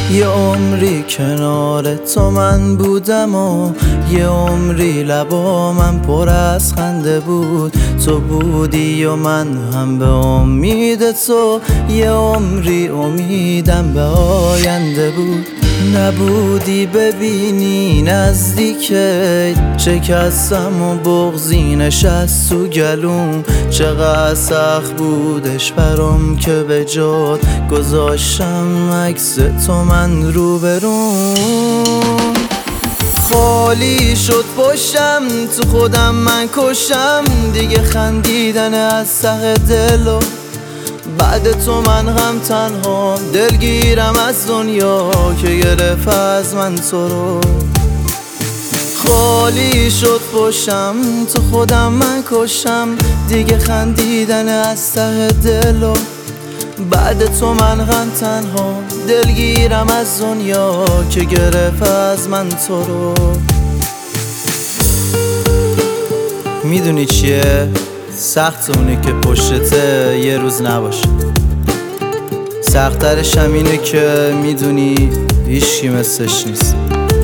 یه عمری کنار تو من بودم و یه عمری لبا من پر از خنده بود. تو بودی و من هم به امید تو، یه عمری امیدم به آینده بود. نبودی ببینی نزدیکت، شکستم و بغضی نشست تو گلوم. چقدر سخت بودش برام که به جات گذاشتم عکس تو من روبروم. خالی شد پشتم، تو خودم من کشم دیگه. خندیدن از ته دل و بعد تو من هم تنها، دلگیرم از دنیا که گرفت از من تو رو. خالی شد پشتم، تو خودم من کشم دیگه. خندیدن از ته دل و بعد تو من هم تنها، دلگیرم از دنیا که گرفت از من تو رو. میدونی چیه؟ سخت اونه که پشتته یه روز نباشه. سخت‌ترش هم اینه که میدونی هیچکی مثلش نیست.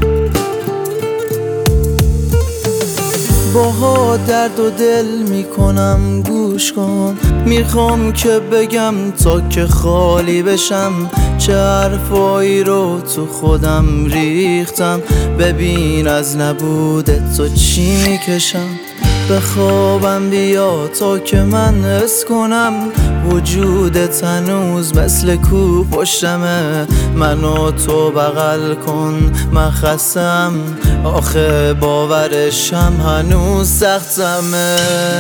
باها درد و دل میکنم گوش کن، میخوام که بگم تا که خالی بشم. چه حرفایی رو تو خودم ریختم، ببین از نبود تو چی میکشم. به خوابم بیا تا که من حس کنم وجودت هنوز مثل کوه پشتمه. منو تو بغل کن من خستم، آخه باورشم هنوز سختمه.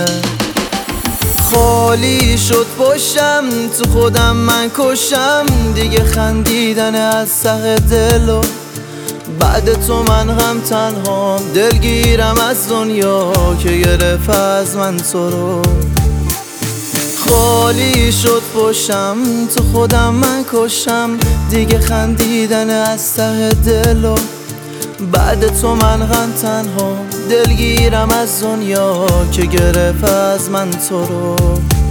خالی شد پشتم، تو خودم من کشم دیگه. خندیدن از ته دل و بعد تو من هم تنها، دلگیرم از دنیا که گرفت از من تو رو. خالی شد پشتم، تو خودم من کشم دیگه. خندیدن از ته دل و بعد تو من هم تنها، دلگیرم از دنیا که گرفت از من تو رو.